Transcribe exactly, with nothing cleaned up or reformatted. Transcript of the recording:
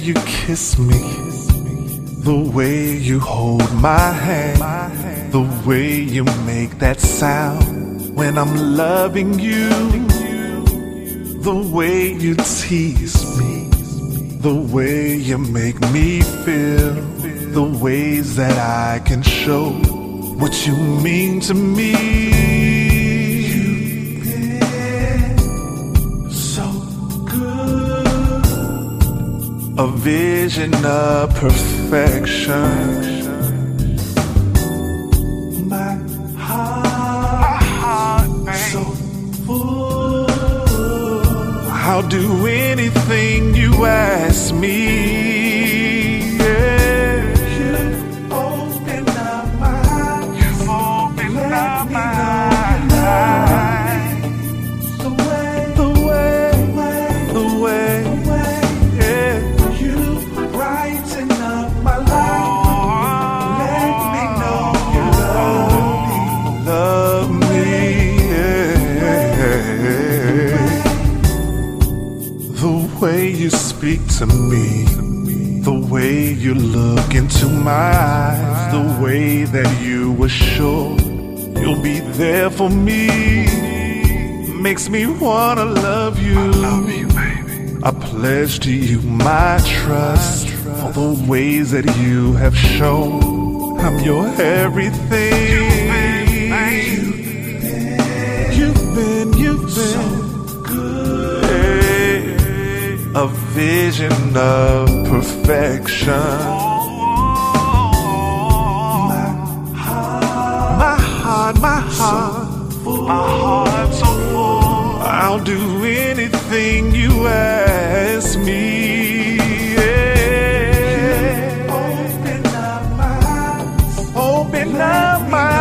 you kiss me, the way you hold my hand, the way you make that sound when I'm loving you, the way you tease me, the way you make me feel, the ways that I can show what you mean to me. You've been so good, a vision of perfection. My heart, my heart so full. I'll do anything you ask me. The way you speak to me, the way you look into my eyes, the way that you were sure you'll be there for me, makes me wanna love you. I love you, baby. I pledge to you my trust for the ways that you have shown I'm your everything. You've been, you've been so good. A vision of perfection. My heart, my heart, my heart, my heart so full. I'll do anything you ask me. Yeah. Open up my eyes, open up my